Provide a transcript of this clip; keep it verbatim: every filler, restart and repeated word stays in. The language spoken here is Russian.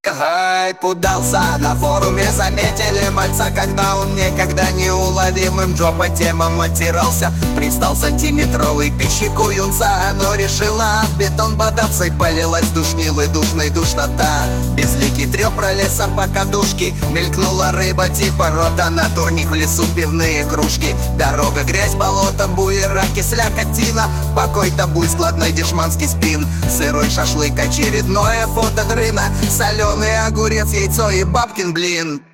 Хайп удался, на форуме заметили мальца, когда он некогда неуловимым Джо по темам оттирался. Пристал сантиметровый пищику юнца, но решила в бетон бодаться, и полилась душнилой душной душнота. Безликий трёп про лесом по кадушке, мелькнула рыба типа рота, на турник в лесу пивные кружки. Дорога, грязь, болото, буера, кисляк, актина, покой, табуй, складной дешманский спин. Сырой шашлык, очередное фото дрына, соленый огурец, яйцо и бабкин блин.